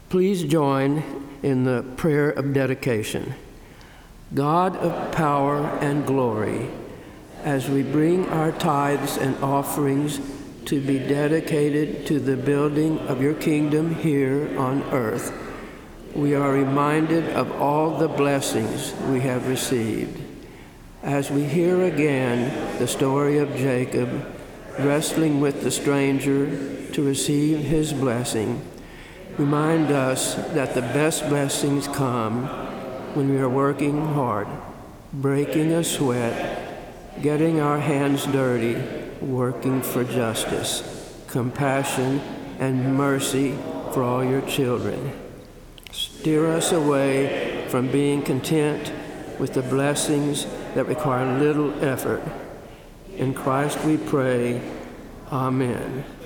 Please join in the prayer of dedication. God of power and glory, as we bring our tithes and offerings to be dedicated to the building of your kingdom here on earth, we are reminded of all the blessings we have received. As we hear again the story of Jacob wrestling with the stranger to receive his blessing, remind us that the best blessings come when we are working hard, breaking a sweat, getting our hands dirty, working for justice, compassion, and mercy for all your children. Steer us away from being content with the blessings that require little effort. In Christ we pray, Amen.